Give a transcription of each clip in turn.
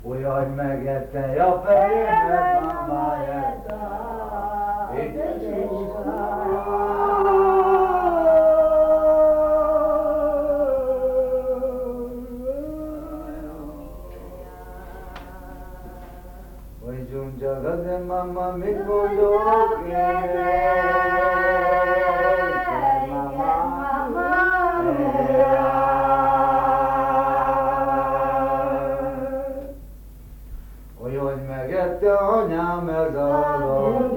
Újjaj megettem, ja fejemet mamáját, itt Hogy zsuncsagad, de mama, mit mondok én? Hogy megette anyám ez a dolog.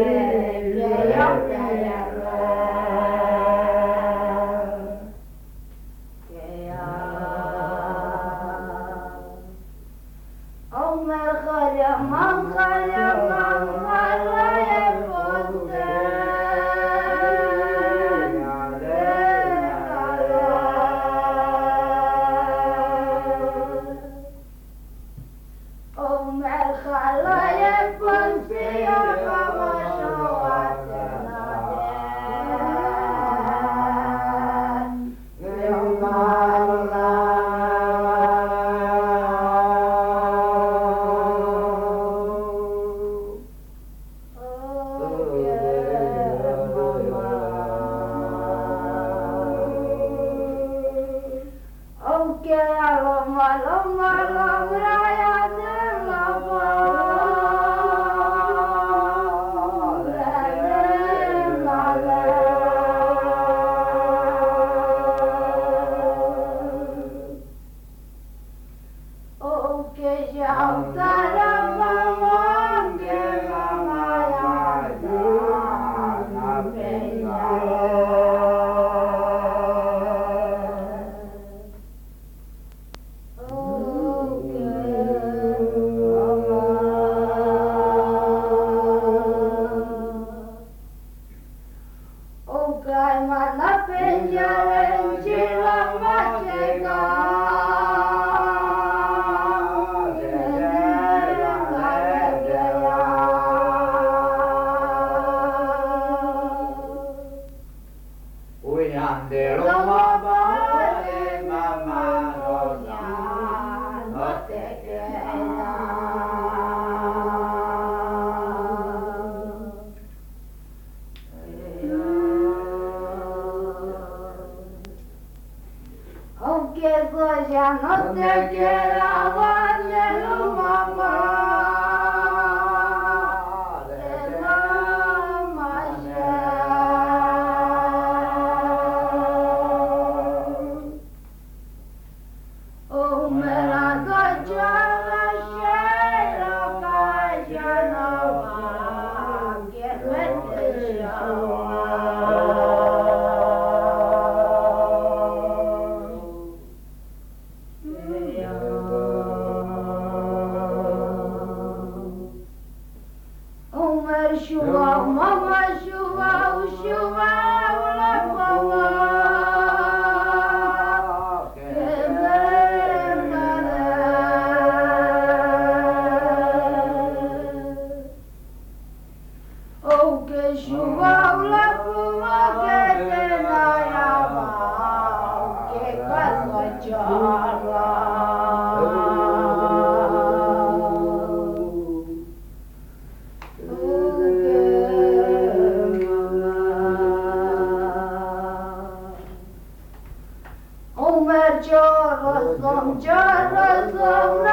No te quedaba de lo mamá, de mamá Oh, me la cachara, shera, cachana, que vete Shua, mama, shua, shua, la mama. Oh, que shua, la mama, que te da ya que casa charla. Chorro, som,